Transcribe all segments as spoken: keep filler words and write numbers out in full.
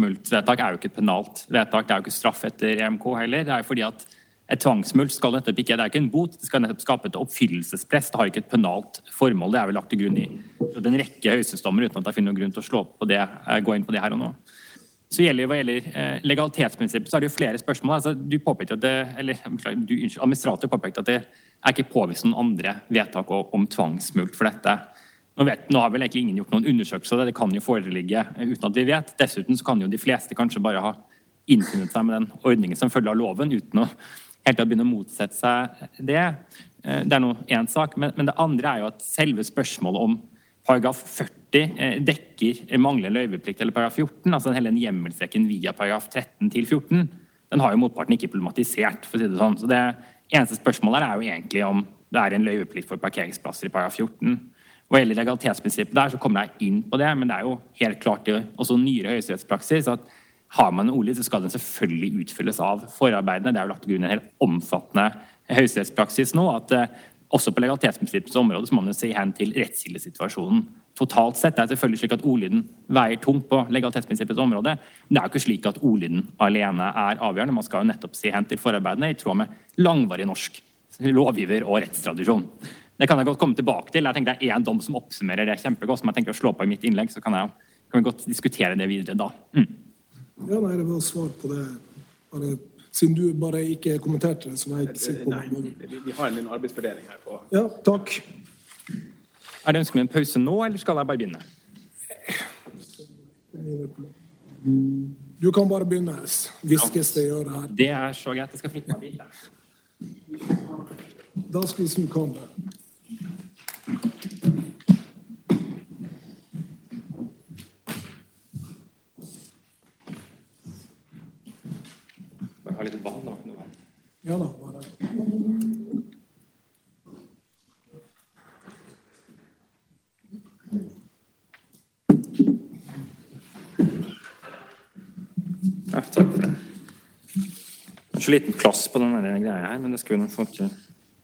tvangsmulktvedtak er jo ikke et penalt vedtak, det er jo ikke straff etter E M K heller. Det er jo fordi at et tvangsmult skal nettopp ikke, det er ikke en bot, det skal nettopp skape et oppfyllelsespress, det har ikke et penalt formål, det er vel lagt til grunn i en rekke høyesterettsdommer uten at jeg finner noen grunn til å slå på det, gå inn på det her og nå. Så gjelder, hva gjelder eh, legalitetsprinsippet, så er det jo flere spørsmål. Altså, du påpekte at det, eller du, administrator påpekte at det er ikke påvist noen andre vedtak om tvangsmult for dette. Nå, vet, nå har vel egentlig ingen gjort noen undersøkelser, det, det kan jo foreligge uten at vi vet. Dessuten så kan jo de fleste kanskje bare ha innfunnet seg med den ordningen som følger av loven, uten å helt å begynne å motsette seg det. Det er noe en sak, men, men det andre er jo at selve spørsmålet om paragraf førti eh, dekker manglende løyveplikt eller paragraf fjorten, altså hele den hjemmelsrekken via paragraf tretten til fjorten, den har jo motparten ikke problematisert, for å si det sånn. Så det eneste spørsmålet er jo egentlig om det er en løyveplikt for parkeringsplasser i paragraf fjorten. Og gjelder legalitetsprinsippet der, så kommer jeg inn på det, men det er jo helt klart det også nyere høyesterettspraksis, at har man en ordlyd, så skal den selvfølgelig utfylles av forarbeidene. Det er jo lagt til grunn en helt omfattende høyesterettspraksis nå, at eh, også på legalitetsprinsippets område så må man jo se hen til rettskildesituasjonen. Totalt sett det er selvfølgelig slik at ordlyden veier tungt på legalitetsprinsippets område, men det er jo ikke slik at ordlyden alene er avgjørende. Man skal jo nettopp se hen til forarbeidene i tråd med langvarig norsk lovgiver og rettstradisjon. Det kan jeg godt komme tilbake til. Jeg tenker det er en dom som oppsummerer det kjempegodt, som jeg tenker å slå på i mitt innlegg, så kan, jeg, kan vi godt diskutere det videre da. Mm. Ja, nei, det var svar på det. Bare, siden du bare ikke kommenterte det, så var jeg ikke sikker på det. Nei, vi har en arbeidsfordeling her på. Ja, takk. Er det ønskelig med en pause nå, eller skal jeg bare begynne? Du kan bare begynne, viskes det gjør det her. Det er så greit, jeg skal flytte meg bil. Da skal vi snu kamera. Bare ha litt vann da. Ja da, bare. Ja, takk for det. Det er så liten plass på denne greia her, men det skal vi nok få til.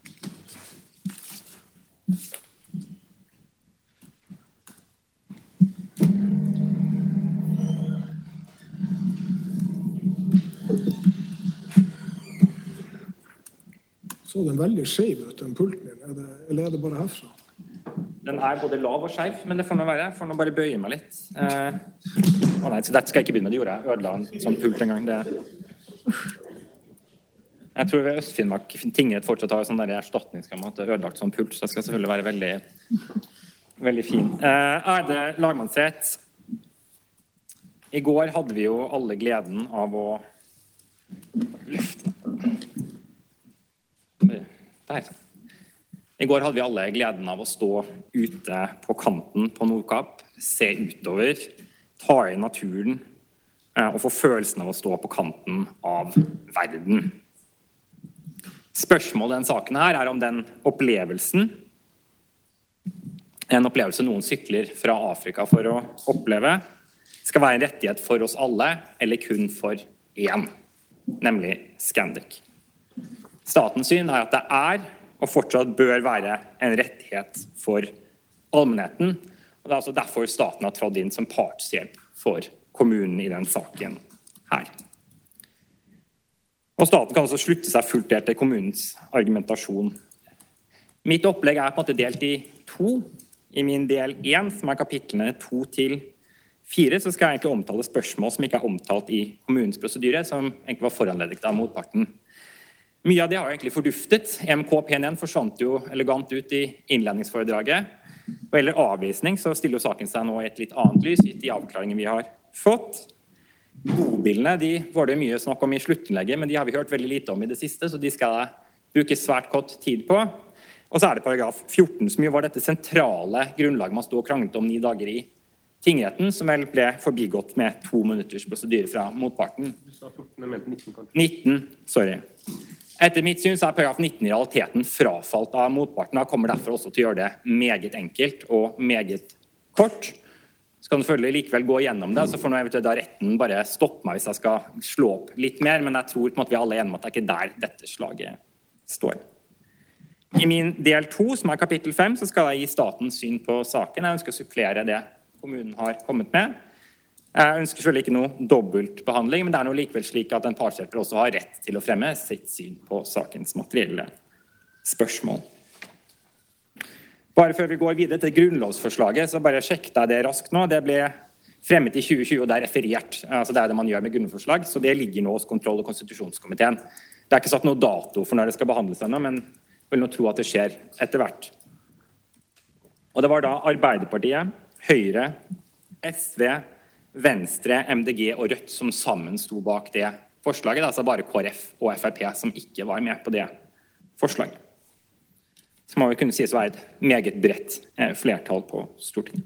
Så den veldig skjev ut, den pulten din, er det, eller er det bare herfra? Den er både lav og skjev, men det får nå være. Jeg får nå bare bøye meg litt. Eh, å nei, så dette skal jeg ikke begynne med, det gjorde jeg. Ødela en sånn pult en gang. Det... Jeg tror ved Øst-Finnmark tingrett fortsatt har sånn der erstatningsskam at det er ødelagt sånn pult, så det skal selvfølgelig være veldig, veldig fin. Eh, er det lagmannsrett? I går hadde vi jo alle gleden av å løfte. Der. I går hadde vi alle gleden av å stå ute på kanten på Nordkapp, se utover, ta i naturen og få følelsen av å stå på kanten av verden. Spørsmålet i den saken her er om den opplevelsen, en opplevelse noen sykler fra Afrika for å oppleve, skal være en rettighet for oss alle, eller kun for én, nemlig Scandic. Statens syn er at det er, og fortsatt bør være, en rettighet for allmennheten. Og det er altså derfor staten har trådt inn som partshjelp for kommunen i den saken her. Og staten kan også slutte seg fullt delt til kommunens argumentasjon. Mitt opplegg er på en måte delt i to. I min del én, som er kapitlene to til fire, så skal jeg egentlig omtale spørsmål som ikke er omtalt i kommunens prosedyre, som egentlig var foranledet av motparten. Mye av det har egentlig forduftet. E M K P N forsvant jo elegant ut i innledningsforedraget. Og eller avvisning, så stiller jo saken seg nå i et litt annet lys, gitt de avklaringen vi har fått. Bobilene, de var det mye snakk om i sluttinnlegget, men de har vi hørt veldig lite om i det siste, så de skal jeg bruke svært kort tid på. Og så er det paragraf fjorten, som jo var dette sentrale grunnlaget man stod og kranglet om ni dager i tingretten, som vel ble forbigått med to minutters prosedyre fra motparten. Du sa fjorten, jeg mente nitten, kanskje? nitten, sorry. Etter mitt syn så er paragraf nitten i realiteten frafalt av motparten, og kommer derfor også til å gjøre det meget enkelt og meget kort. Så kan du selvfølgelig likevel gå gjennom det, så får nå eventuelt da retten bare stoppe meg hvis jeg skal slå opp litt mer, men jeg tror på en måte vi alle er enige om at det er ikke der dette slaget står. I min del to, som er kapittel fem, så skal jeg gi statens syn på saken. Jeg ønsker å supplere det kommunen har kommet med. Jeg ønsker selvfølgelig ikke noe dobbeltbehandling, men det er noe likevel slik at en partshjelper også har rett til å fremme sitt syn på sakens materielle spørsmål. Bare før vi går videre til grunnlovsforslaget, så bare sjekket jeg det raskt nå. Det ble fremmet i tjue tjue, og det er referert. Altså det er det man gjør med grunnlovsforslag, så det ligger nå hos kontroll- og konstitusjonskomiteen. Det er ikke satt noe dato for når det skal behandles ennå, men jeg vil nå tro at det skjer etter hvert. Og det var da Arbeiderpartiet, Høyre, S V, Venstre, M D G og Rødt som sammen sto bak det forslaget. Det er altså bare K R F og F R P som ikke var med på det forslaget. Så må vi kunne sies å være et meget bredt flertall på Stortinget.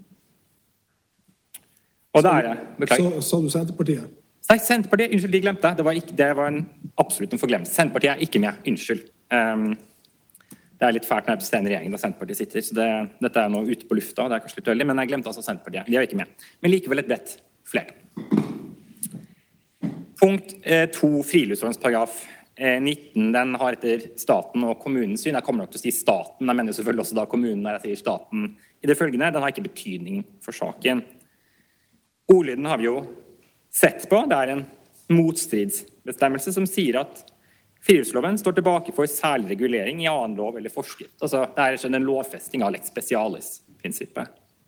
Og det er det. Beklager. Så sa du Senterpartiet? Nei, Senterpartiet, unnskyld, de glemte. Det var, ikke, det var en, absolutt en forglemmelse. Senterpartiet er ikke med, unnskyld. Um, det er litt fælt når jeg bestemmer regjeringen da Senterpartiet sitter, så det, dette er nå ute på lufta, det er kanskje litt uheldig, men jeg glemte altså Senterpartiet. De er ikke med. Men likevel et bredt flertall. Punkt eh, to, friluftslovens paragraf eh, nitten, den har etter staten og kommunens syn. Jeg kommer nok til å si staten, jeg mener selvfølgelig også da kommunen når jeg sier staten i det følgende. Den har ikke betydning for saken. Ordlyden har vi jo sett på. Det er en motstridsbestemmelse som sier at friluftsloven står tilbake for særlig regulering i annen lov eller forskrift. Altså, det er en lovfesting av lex specialis-prinsippet.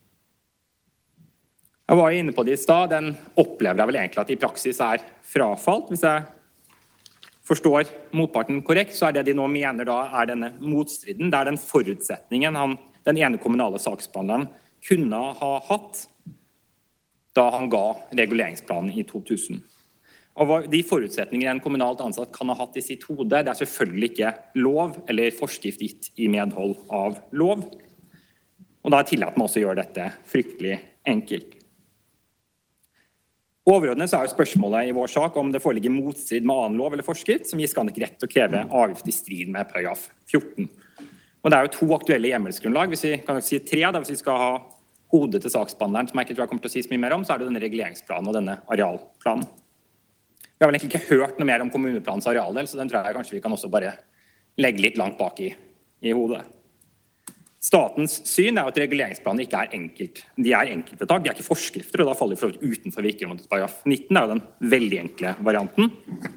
Jeg var inne på det i stad. Den opplever jeg vel egentlig at i praksis er frafalt. Hvis jeg forstår motparten korrekt, så er det de nå mener da er denne motstriden. Det er den forutsetningen han, den ene kommunale saksbehandleren kunne ha hatt da han ga reguleringsplanen i to tusen. Og de forutsetninger en kommunalt ansatt kan ha hatt i sitt hode, det er selvfølgelig ikke lov eller forskrift gitt i medhold av lov. Og da tillater man også å gjøre dette fryktelig enkelt. Overordnet så er jo spørsmålet i vår sak om det foreligger motstrid med annen lov eller forskrift, som gir Scandic rett til å kreve avgift i strid med paragraf fjorten. Og det er jo to aktuelle hjemmelsgrunnlag, hvis vi kan si tre, da, hvis vi skal ha hodet til saksbehandleren, som jeg ikke tror jeg kommer til å si så mye mer om, så er det denne reguleringsplanen og denne arealplanen. Vi har vel egentlig ikke hørt noe mer om kommuneplanens arealdel, så den tror jeg kanskje vi kan også bare legge litt langt bak i, i hodet. Statens syn er at reguleringsplanen ikke er enkelt. De er enkeltvedtak, de er ikke forskrifter, og da faller de for utenfor virkeområdet paragraf nitten, er jo den veldig enkle varianten.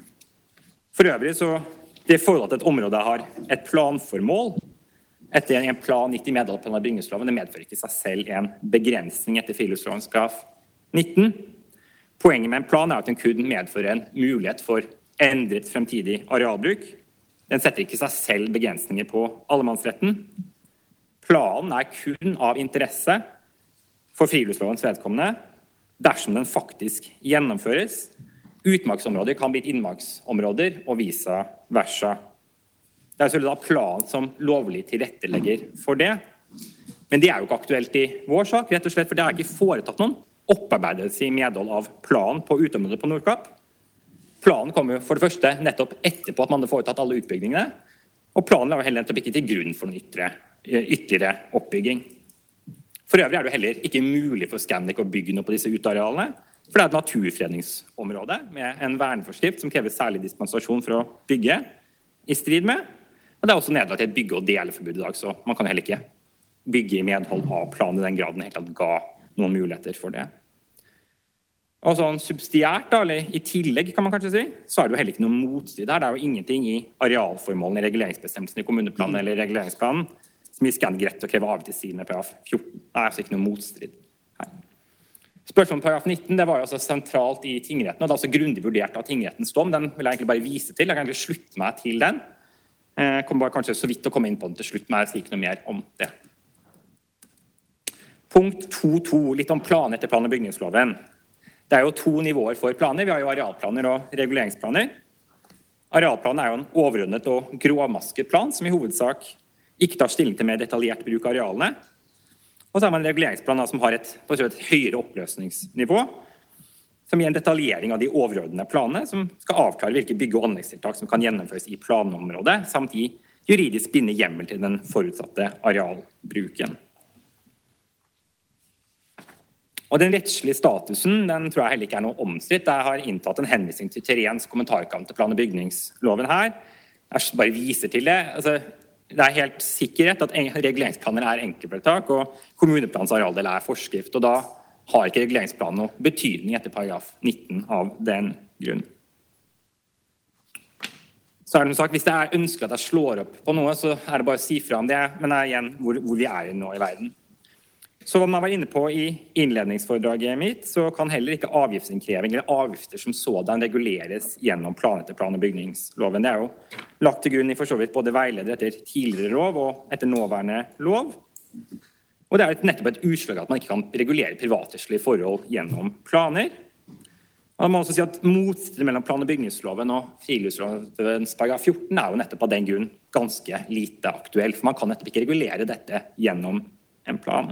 For øvrig så, det forhold at et område har et planformål, etter en plan gitt i medhold av plan av bygningsloven, det medfører ikke seg selv en begrensning etter friluftslovens paragraf nitten. Poenget med en plan er at den kun medfører en mulighet for endret fremtidig arealbruk. Den setter ikke seg selv begrensninger på allemannsretten. Planen er kun av interesse for friluftslovens vedkommende dersom den faktisk gjennomføres. Utmarksområder kan bli innmarksområder og vice versa. Det er selvfølgelig da planen som lovlig tilrettelegger for det, men det er jo ikke aktuelt i vår sak, rett og slett, for det er ikke foretatt noen opparbeidelse i medhold av planen på utområdet på Nordkapp. Planen kommer jo for det første nettopp etterpå at man har foretatt alle utbyggingene, og planen er jo heller nettopp ikke til grunn for noen ytre, ytterligere oppbygging. For øvrig er det jo heller ikke mulig for Scandic å bygge noe på disse utearealene, for det er et naturfredningsområde med en verneforskrift som krever særlig dispensasjon for å bygge i strid med, og det er også nedlagt et bygge- og deleforbud i dag, så man kan heller ikke bygge i medhold av planen i den graden helt at ga noen muligheter for det. Og sånn substiært, da, eller i tillegg kan man kanskje si, så er det jo heller ikke noen motstrid her. Det er jo ingenting i arealformålene i reguleringsbestemmelsen i kommuneplanen eller reguleringsplanen som gir Scandic rett til å kreve avgift i strid med paragraf fjorten. Det er altså ikke noen motstrid her. Spørsmålet om paragraf nitten, det var jo altså sentralt i tingretten, og det er også grundig vurdert av tingrettens dom. Den vil jeg egentlig bare vise til. Jeg kan egentlig slutte meg til den. Jeg kommer bare kanskje så vidt å komme inn på den til slutt, men jeg sier ikke noe mer om det. Punkt to punkt to, litt om planer etter plan- og bygningsloven. Det er jo to nivåer for planer. Vi har jo arealplaner og reguleringsplaner. Arealplanen er jo en overordnet og grovmasket plan, som i hovedsak ikke tar stilling til mer detaljert bruk av arealene. Og så har man en reguleringsplan som har et, et høyere oppløsningsnivå, som gir en detaljering av de overordnede planene, som skal avklare hvilke bygge- og anleggstiltak som kan gjennomføres i planområdet, samt gi juridisk bindende hjemmel til den forutsatte arealbruken. Og den rettslige statusen, den tror jeg heller ikke er noe omstridt. Jeg har inntatt en henvisning til Terens kommentarkant til plan- og bygningsloven her. Jeg bare viser til det. Altså, det er helt sikkert at reguleringsplaner er enkeltvedtak, og kommuneplanens arealdel er forskrift. Og da har ikke reguleringsplanen noe betydning etter paragraf nitten av den grunn. Så er det noe sagt, hvis det er ønskelig at jeg slår opp på noe, så er det bare å si fra om det, men det er igjen hvor, hvor vi er nå i verden. Så som jeg var inne på i innledningsforedraget mitt, så kan heller ikke avgiftsinnkreving eller avgifter som sådan reguleres gjennom plan etter plan- og bygningsloven. Det er jo lagt til grunn i for så vidt både veileder etter tidligere lov og etter nåværende lov. Og det er nettopp et utslag at man ikke kan regulere privatrettslige forhold gjennom planer. Og man må også si at motstrid mellom plan- og bygningsloven og friluftslovens paragraf fjorten er jo nettopp av den grunn ganske lite aktuell, for man kan nettopp ikke regulere dette gjennom en plan.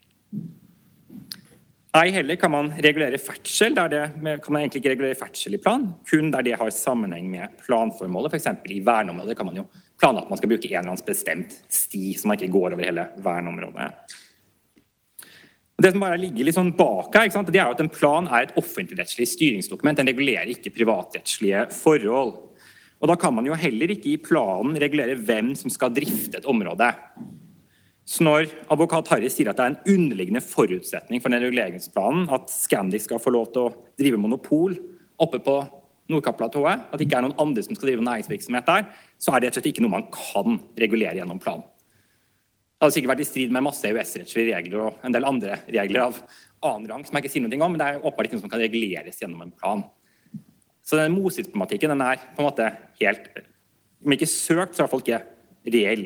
Ei heller kan man regulere ferdsel, der det kan man egentlig ikke regulere ferdsel i plan, kun der det har sammenheng med planformålet. For eksempel i verneområdet kan man jo planlegge at man skal bruke en eller annen bestemt sti som man ikke går over hele verneområdet. Det som bare ligger litt sånn bak her, ikke sant? Det er jo at en plan er et offentligrettslig styringsdokument. Den regulerer ikke privatrettslige forhold. Og da kan man jo heller ikke i planen regulere hvem som skal drifte et område. Så når advokat Harry sier at det er en underliggende forutsetning for den reguleringsplanen at Scandic skal få lov til å drive monopol oppe på Nordkapp-platået, at det ikke er noen andre som skal drive næringsvirksomhet der, så er det rett og slett ikke noe man kan regulere gjennom planen. Det hadde sikkert vært i strid med masse E U S-rettslige regler og en del andre regler av annen rang som jeg ikke sier noe om, men det er åpenbart ikke noe som kan reguleres gjennom en plan. Så den motstridsproblematikken, den er på en måte helt, om ikke søkt, så er det i hvert fall ikke reell.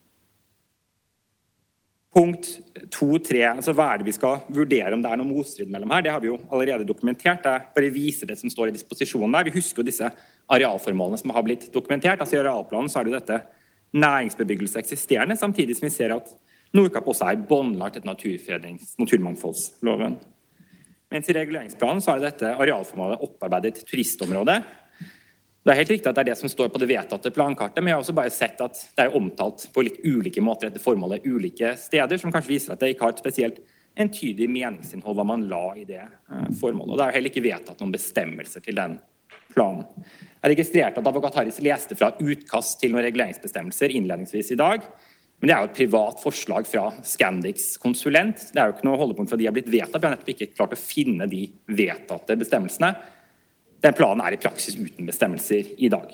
Punkt to tre, altså hva er det vi skal vurdere om det er noe motstrid mellom her, det har vi jo allerede dokumentert. Jeg bare viser det som står i disposisjonen der. Vi husker jo disse arealformålene som har blitt dokumentert. Altså i arealplanen så er det jo dette næringsbebyggelse eksisterende, samtidig som vi ser at Nordkapp også er båndlagt etter naturfrednings- naturmangfoldsloven. Mens i reguleringsplanen så er dette arealformålet opparbeidet turistområde. Det er helt riktig at det er det som står på det vedtatte plankartet, men jeg har også bare sett at det er omtalt på litt ulike måter etter formålet ulike steder, som kanskje viser at det ikke har et spesielt entydig meningsinnhold hva man la i det formålet. Og det er heller ikke vedtatt noen bestemmelser til den planen. Jeg registrerte at advokat Harris leste fra utkast til noen reguleringsbestemmelser innledningsvis i dag, men det er jo et privat forslag fra Scandics konsulent. Det er jo ikke noe holdepunkt for at de har blitt vedtatt, vi har nettopp ikke klart å finne de vedtatte bestemmelsene. Den planen er i praksis uten bestemmelser i dag.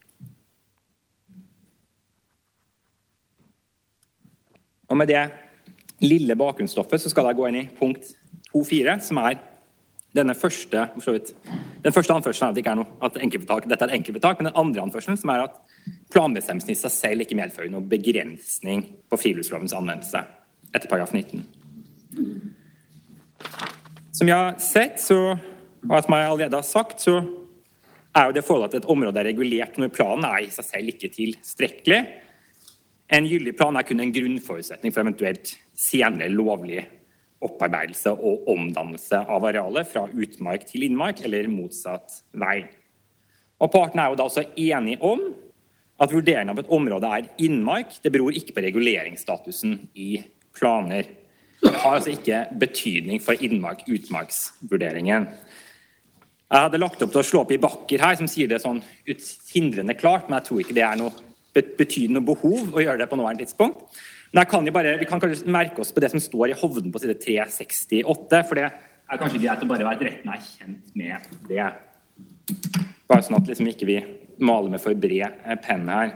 Og med det lille bakgrunnsstoffet så skal jeg gå inn i punkt to fire, som er denne første, den første anførselen er at det ikke er noe, at enkeltvedtak, dette er et enkeltvedtak, men den andre anførselen som er at planbestemmelsen i seg selv ikke medfører noen begrensning på friluftslovens anvendelse etter paragraf nitten. Som jeg har sett, så, og som jeg allerede har sagt, så er jo det forholdet at et område er regulert når planen er i seg selv ikke tilstrekkelig. En gyldig plan er kun en grunnforutsetning for eventuelt senere lovlig opparbeidelse og omdannelse av arealet fra utmark til innmark, eller motsatt vei. Og partene er jo da også enige om at vurderingen av et område er innmark, det beror ikke på reguleringsstatusen i planer. Det har altså ikke betydning for innmark-utmarksvurderingen. Jeg hadde lagt opp til å slå opp i bakker her, som sier det sånn hindrende klart, men jeg tror ikke det er noe betydende behov å gjøre det på nåværende tidspunkt. Men jeg kan jo bare, vi kan kanskje merke oss på det som står i Hovden på side tre sekstiåtte, for det er kanskje greit å bare være at retten er kjent med det. Bare sånn at liksom ikke vi maler med for bred penn her.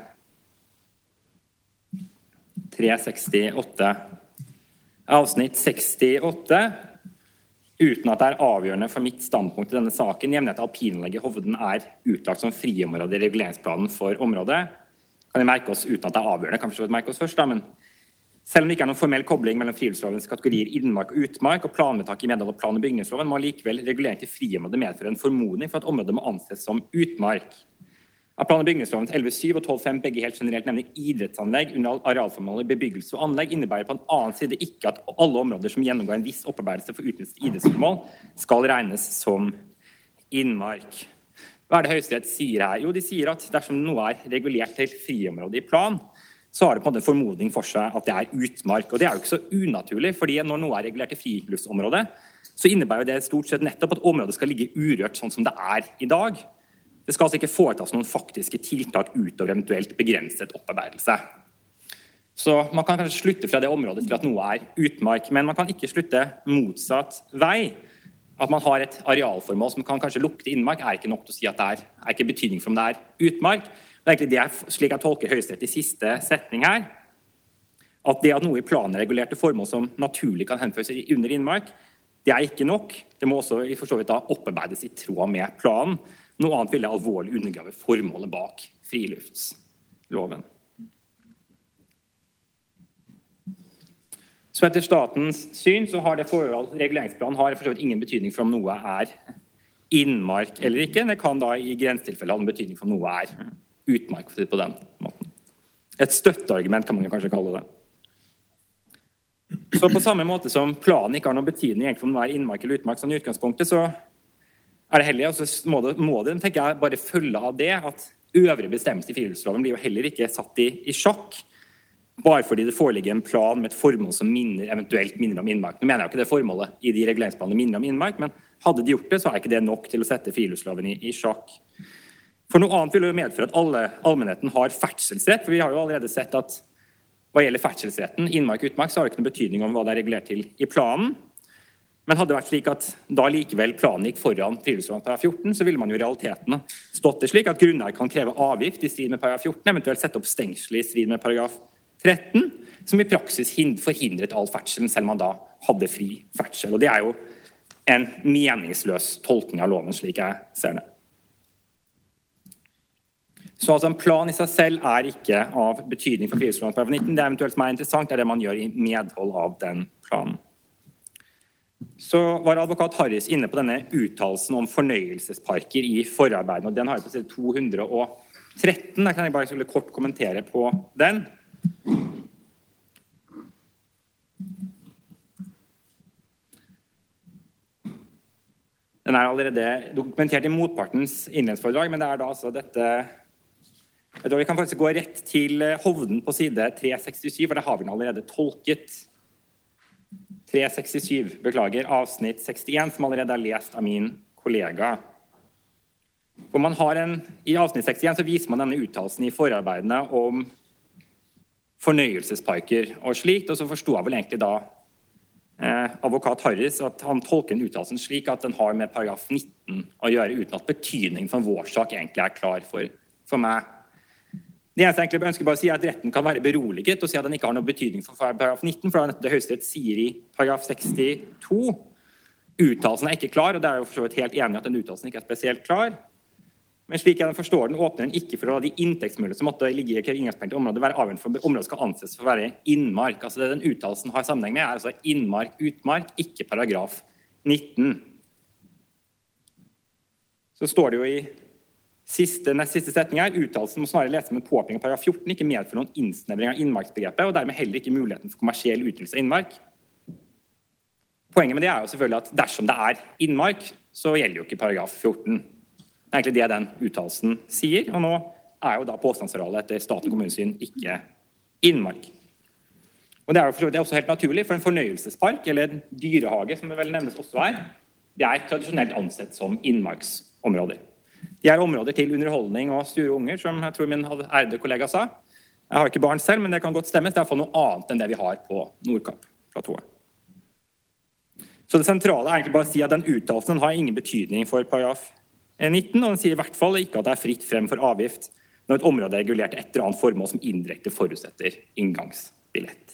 tre sekstiåtte. Avsnitt sekstiåtte. Uten at det er avgjørende for mitt standpunkt i denne saken, jevnhet alpinanlegget Hovden er utlagt som friområde i reguleringsplanen for området. Kan vi merke oss uten at det er avgjørende, kan vi så merke oss først da, men selv om det ikke er noen formell kobling mellom friluftslovens kategorier innmark og utmark og planvedtak i medhold av plan- og bygningsloven, må likevel regulering til friområde medføre en formodning for at området må anses som utmark. Av plan- og bygningslovens elleve syv og tolv fem begge helt generelt nemlig idrettsanlegg under arealformålet bebyggelse og anlegg innebærer på en annen side ikke at alle områder som gjennomgår en viss opparbeidelse for utnyttelse til idrettsformål skal regnes som innmark. Hva er det Høyesterett sier her? Jo, de sier at dersom noe er regulert til friområde i plan, så har det på en måte formodning for seg at det er utmark. Og det er jo ikke så unaturlig, fordi når noe er regulert til friluftsområdet, så innebærer det stort sett nettopp at området skal ligge urørt sånn som det er i dag. Det skal altså ikke foretas noen faktiske tiltak utover eventuelt begrenset opparbeidelse. Så man kan kanskje slutte fra det området til at noe er utmark, men man kan ikke slutte motsatt vei. At man har et arealformål som kan kanskje lukte innmark, er ikke nok til å si at det er, er ikke betydning for om det er utmark. Det er egentlig det er, slik jeg tolker Høyesterett i siste setning her, at det at noe i planregulerte formål som naturlig kan henføres under innmark, det er ikke nok. Det må også i for så vidt da opparbeides i tråd med planen. Noe annet ville alvorlig undergrave formålet bak friluftsloven. Så etter statens syn så har det forhold reguleringsplanen har for så vidt ingen betydning for om noe er innmark eller ikke. Det kan da i grensetilfellet ha en betydning for om noe er utmark på den måten. Et støtteargument kan man kanskje kalle det. Så på samme måte som planen ikke har noen betydning for om noe er innmark eller utmark som i utgangspunktet, så er det heller, og så må det, må det tenker jeg, bare følge av det at øvrige bestemmelser i friluftsloven blir jo heller ikke satt i, i sjakk, bare fordi det foreligger en plan med et formål som minner, eventuelt minner om innmark. Nå mener jeg ikke det formålet i de reguleringsplanene minner om innmark, men hadde de gjort det, så er ikke det nok til å sette friluftsloven i, i sjakk. For noe annet vil jo medføre at alle allmennheten har ferdselsrett, for vi har jo allerede sett at hva gjelder ferdselsretten, innmark og utmark, så har det ikke noen betydning om hva det er regulert til i planen. Men hadde det vært slik at da likevel planen gikk foran friluftsloven paragraf fjorten, så ville man jo i realiteten stått det slik at grunneier kan kreve avgift i strid med paragraf fjorten, eventuelt sette opp stengsel i strid med paragraf tretten, som i praksis forhindret all ferdselen, selv om man da hadde fri ferdsel. Og det er jo en meningsløs tolkning av loven, slik jeg ser det. Så altså en plan i seg selv er ikke av betydning for friluftsloven paragraf nitten. Det er eventuelt som er interessant, er det man gjør i medhold av den planen. Så var advokat Harris inne på denne uttalelsen om fornøyelsesparker i forarbeiden, og den har jeg på side to hundre og tretten. Da kan jeg bare kort kommentere på den. Den er allerede dokumentert i motpartens innledningsforedrag, men det er da altså dette. Vi kan faktisk gå rett til Hovden på side tre sekstisju, for det har vi allerede tolket. tre sekstisju, beklager, avsnitt sekstien, som allerede er lest av min kollega. For man har en, I avsnitt sekstien så viser man denne uttalelsen i forarbeidene om fornøyelsesparker og slikt, og så forstår jeg vel egentlig da eh, advokat Harris at han tolker en uttalelsen slik at den har med paragraf nitten å gjøre, uten at betydningen for vår sak egentlig er klar for, for meg. Det eneste jeg egentlig ønsker bare å si er at retten kan være beroliget og si at den ikke har noen betydning for paragraf nitten, for det Høyesterett sier i paragraf sekstito. Uttalelsen er ikke klar, og det er jo for så vidt helt enig at den uttalelsen ikke er spesielt klar. Men slik jeg forstår den, åpner den ikke for å la de inntektsmuligheter som måtte ligge i inngangspoenget til området være avgjørende for om området skal anses for å være innmark. Altså det den uttalelsen har sammenheng med er altså innmark, utmark, ikke paragraf nitten. Så står det jo i Siste, nest siste setning her, uttalelsen må snarere lese som en påpekning av paragraf fjorten, ikke medfører noen innsnevring av innmarksbegrepet, og dermed heller ikke muligheten for kommersiell utnyttelse av innmark. Poenget med det er jo selvfølgelig at dersom det er innmark, så gjelder jo ikke paragraf fjorten. Det er egentlig det den uttalelsen sier, og nå er jo da påstandsarealet etter stat- og kommunesyn ikke innmark. Og det er jo for så vidt også helt naturlig, for en fornøyelsespark, eller en dyrehage, som det vel nevnes også er, det er tradisjonelt ansett som innmarksområder. De er områder til underholdning og sture unger, som jeg tror min ærede kollega sa. Jeg har ikke barn selv, men det kan godt stemmes. Det er i hvert fall noe annet enn det vi har på Nordkapp-platået. Så det sentrale er egentlig bare å si at den uttalelsen har ingen betydning for paragraf nitten, og den sier i hvert fall ikke at det er fritt frem for avgift når et område er regulert etter annet formål som indirekte forutsetter inngangsbillett.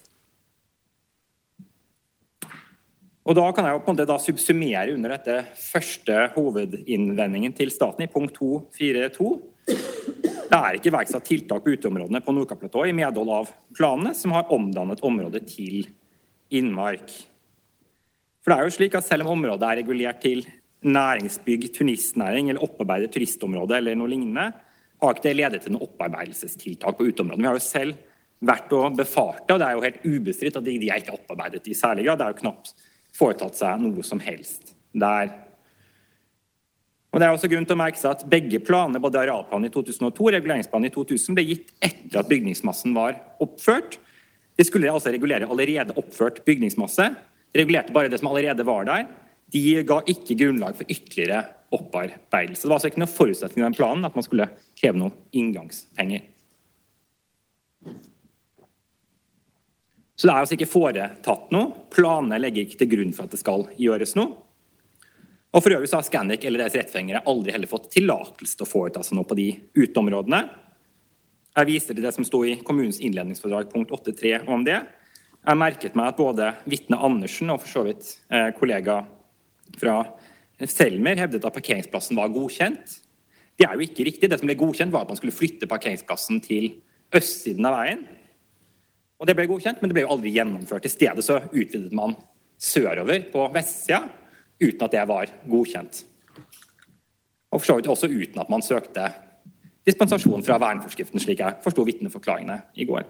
Og da kan jeg jo på en måte da subsummere under dette første hovedinnvendingen til staten i punkt to fire to. Det er ikke iverksatt tiltak på uteområdene på Nordkapp-platået i medhold av planene som har omdannet området til innmark. For det er jo slik at selv om området er regulert til næringsbygg, turistnæring eller opparbeidet turistområde eller noe lignende, har ikke det ledet til noen opparbeidelsestiltak på uteområdene. Vi har jo selv vært og befart det, og det er jo helt ubestridt at de er ikke opparbeidet i særlig grad. Det er jo knapt foretatt seg noe som helst der. Og det er også grunn til å merke seg at begge planene, både arealplanen i to tusen og to og reguleringsplanen i to tusen, ble gitt etter at bygningsmassen var oppført. De skulle altså regulere allerede oppført bygningsmasse. De regulerte bare det som allerede var der. De ga ikke grunnlag for ytterligere opparbeidelse. Det var altså ikke noe forutsetning i den planen at man skulle kreve noen inngangspenger. Så det er altså ikke foretatt noe. Planene legger ikke til grunn for at det skal gjøres noe. Og for øvrig så har Scandic eller deres rettfengere aldri heller fått tillatelse til å foreta seg noe på de uteområdene. Jeg viser til det som stod i kommunens innledningsfordrag punkt åtte punkt tre om det. Jeg merket meg at både Vittne Andersen og for så vidt eh, kollega fra Selmer hevdet at parkeringsplassen var godkjent. Det er jo ikke riktig. Det som ble godkjent var at man skulle flytte parkeringsplassen til østsiden av veien. Og det ble godkjent, men det ble jo aldri gjennomført. I stedet så utvidet man sørover på vestsida, uten at det var godkjent. Og for så vidt også uten at man søkte dispensasjon fra verneforskriften, slik jeg forstod vitneforklaringene i går.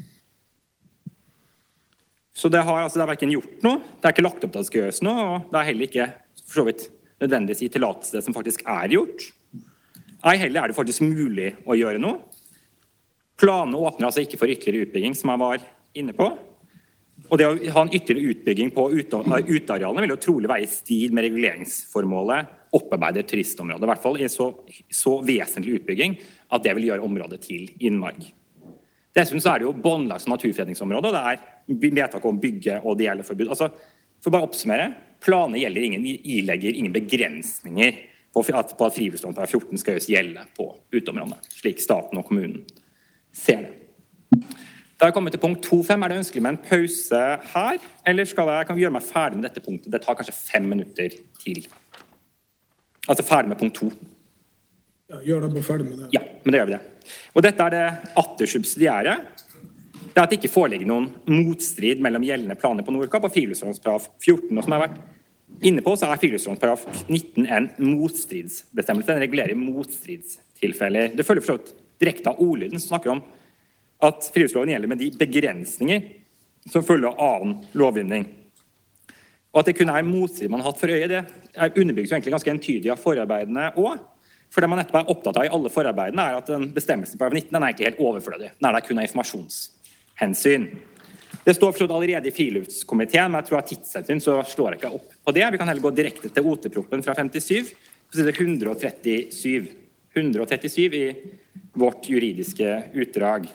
Så det har, altså, det har hverken gjort noe, det er ikke lagt opp til at det skal gjøres noe, og det er heller ikke for så vidt nødvendigvis i tillatelse det som faktisk er gjort. Ei heller er det faktisk mulig å gjøre noe. Planene åpner altså ikke for ytterligere utbygging, som jeg var inne på. Og det å ha en ytterligere utbygging på utearealene vil jo trolig være i stil med reguleringsformålet opparbeidet turistområdet, i hvert fall i så, så vesentlig utbygging at det vil gjøre området til innmark. Dessuten så er det jo båndlags- og naturfredningsområde, og det er vedtak om bygge- og deleforbud. Altså, for bare å oppsummere, planene gjelder ingen, ilegger ingen begrensninger på at, på at friluftsloven per fjorten skal gjelde på uteområdene, slik staten og kommunen ser det. Da har jeg kommet til punkt to punkt fem. Er det ønskelig med en pause her? Eller skal jeg, kan vi gjøre meg ferdig med dette punktet? Det tar kanskje fem minutter til. Altså ferdig med punkt to. Ja, gjør deg bare ferdig med det. Ja, men det gjør vi det. Og dette er det atter subsidiære. Det er at det ikke foreligger noen motstrid mellom gjeldende planer på Nordkapp og friluftslovens paragraf fjorten. Og som jeg har vært inne på, så er friluftslovens paragraf nitten en motstridsbestemmelse. Den regulerer motstridstilfeller. Det følger for så vidt direkte av ordlyden som snakker om at friluftsloven gjelder med de begrensninger som følger av annen lovgivning. Og at det kun er motstrid man har hatt for øye, det er underbygget så egentlig ganske entydig av forarbeidene også. For det man nettopp er opptatt av i alle forarbeidene er at den bestemmelsen på paragraf nitten den er ikke helt overflødig. Den er der kun av informasjonshensyn. Det står for så vidt allerede i friluftskomiteen, men jeg tror at tidshensyn så slår jeg ikke opp på det. Vi kan heller gå direkte til O T-proppen fra femtisyv, på side hundre og trettisyv. hundre og trettisyv i vårt juridiske utdrag.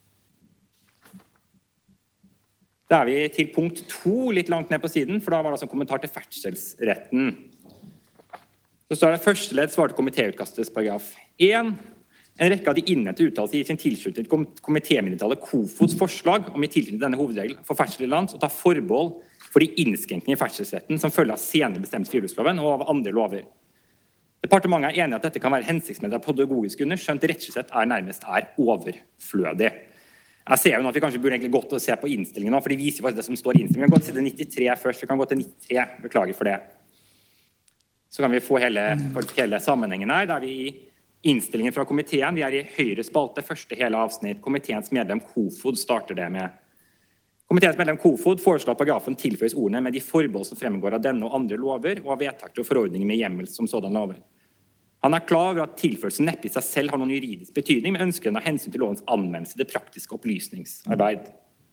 Da er vi til punkt to, litt langt ned på siden, for da var det altså en kommentar til ferdselsretten. Så står det første ledd svarte komitéutkastets paragraf én. En rekke av de innhente uttalelser i sin tilslutning til komitémyndighetstallet Kofods forslag om i tilknytning til denne hovedregel for ferdsel i land, og ta forbehold for de innskrenkninger i ferdselsretten som følger av senere bestemt friluftsloven og av andre lover. Departementet er enig at dette kan være hensiktsmessig av pedagogiske grunner, skjønt rettslig sett er nærmest er overflødig. Jeg ser jo nå at vi kanskje burde egentlig gått og se på innstillingen nå, for de viser faktisk det som står i innstillingen. Vi kan gå til side nittitre først, vi kan gå til nittitre, beklager for det. Så kan vi få hele, hele sammenhengen her, der vi i innstillingen fra komiteen, vi er i høyre spalte, første hele avsnitt, komiteens medlem Kofod starter det med. Komiteens medlem Kofod foreslår at paragrafen tilføyes ordene med de forbehold som fremgår av denne og andre lover, og av vedtakter og forordninger med hjemmel som sådan lover. Han er klar over at tilførelsen neppe i seg selv har noen juridisk betydning, men ønsker den av hensyn til lovens anvendelse i det praktiske opplysningsarbeid.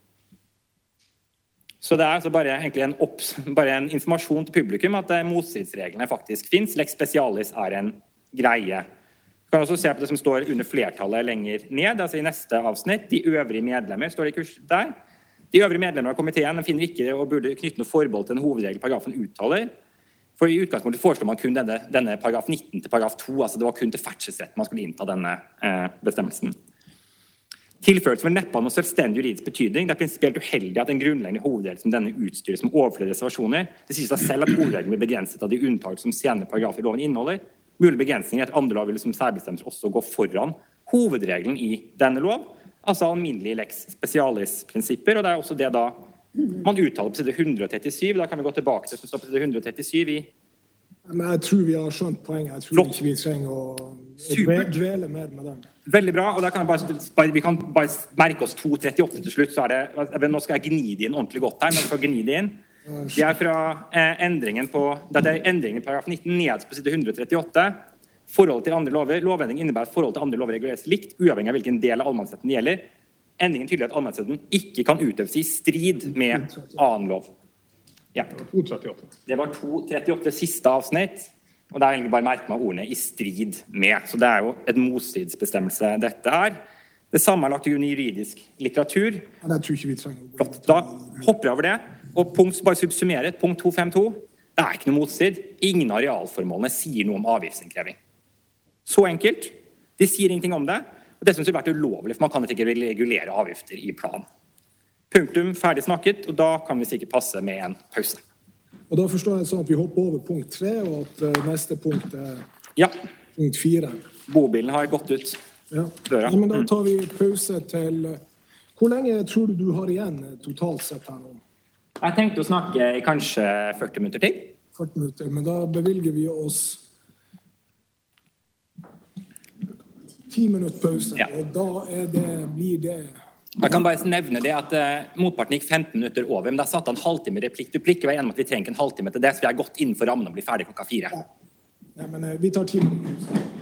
Så det er altså bare, egentlig en, opps, bare en informasjon til publikum at motstridsreglene faktisk finnes. Lex specialis er en greie. Du kan også se på det som står under flertallet lenger ned, altså i neste avsnitt. De øvrige medlemmer står i kurs der. De øvrige medlemmer av komiteen finner ikke og burde knytte noe forbehold til den hovedregel paragrafen uttaler. For i utgangspunktet foreslår man kun denne, denne paragraf nitten til paragraf to, altså det var kun til ferdselsretten man skulle innta denne eh, bestemmelsen. Tilførelsen vil neppe ha noe selvstendig juridisk betydning. Det er prinsipielt uheldig at en grunnleggende hovedregel som denne utstyres som overflødige reservasjoner. Det sier seg selv at hovedregelen blir begrenset av de unntak som senere paragrafer i loven inneholder. Mulige begrensninger etter andre lov vil som særbestemmelser også gå foran hovedregelen i denne lov, altså alminnelige lex specialis-prinsipper, og det er også det da man uttaler på side hundre og trettisyv, da kan vi gå tilbake til det som står på side hundre og trettisyv i. Men jeg tror vi har skjønt poenget, jeg tror Flott. Ikke vi trenger å, å dvele mer med dem. Veldig bra, og da kan jeg bare, vi kan bare merke oss to trettiåtte til slutt, så er det, nå skal jeg gni det inn ordentlig godt her, men jeg skal gni det inn. Det er fra eh, endringen på, dette er endringen i paragraf nitten, ned på side hundre og trettiåtte. Forholdet til andre lover, lovendring innebærer at forholdet til andre lover reguleres likt, uavhengig av hvilken del av allmannsretten det gjelder. Endringen tydeligere at allmannsretten ikke kan utøves i strid med annen lov. Ja. to trettiåtte. Det var to trettiåtte siste avsnitt, og det er egentlig bare merket meg ordene i strid med. Så det er jo et motstridsbestemmelse dette her. Det samme er lagt til grunn i juridisk litteratur. Ja, det tror ikke vi trenger. Flott. Da hopper jeg over det. Og punkt, bare subsummere, punkt to fem to. Det er ikke noe motstrid. Ingen av realformålene sier noe om avgiftsinnkreving. Så enkelt. De sier ingenting om det. Og det synes det har vært ulovlig, for man kan ikke regulere avgifter i plan. Punktum, ferdig snakket, og da kan vi sikkert passe med en pause. Og da forstår jeg sånn at vi hopper over punkt tre, og at uh, neste punkt er ja. punkt fire. Bobilen har gått ut ja. døra. Ja, men da tar vi pause til... Uh, hvor lenge tror du du har igjen totalt sett her nå? Jeg tenkte å snakke i kanskje førti minutter til. førti minutter, men da bevilger vi oss ti minutter pause, ja. Og da er det, blir det... Jeg kan bare nevne det at uh, motparten gikk femten minutter over, men da satt han en halvtime replikk. Du plikker var enig med at vi trenger en halvtime til det, så vi har gått innenfor rammen og blir ferdig klokka fire. Ja, ja men uh, vi tar ti minutter.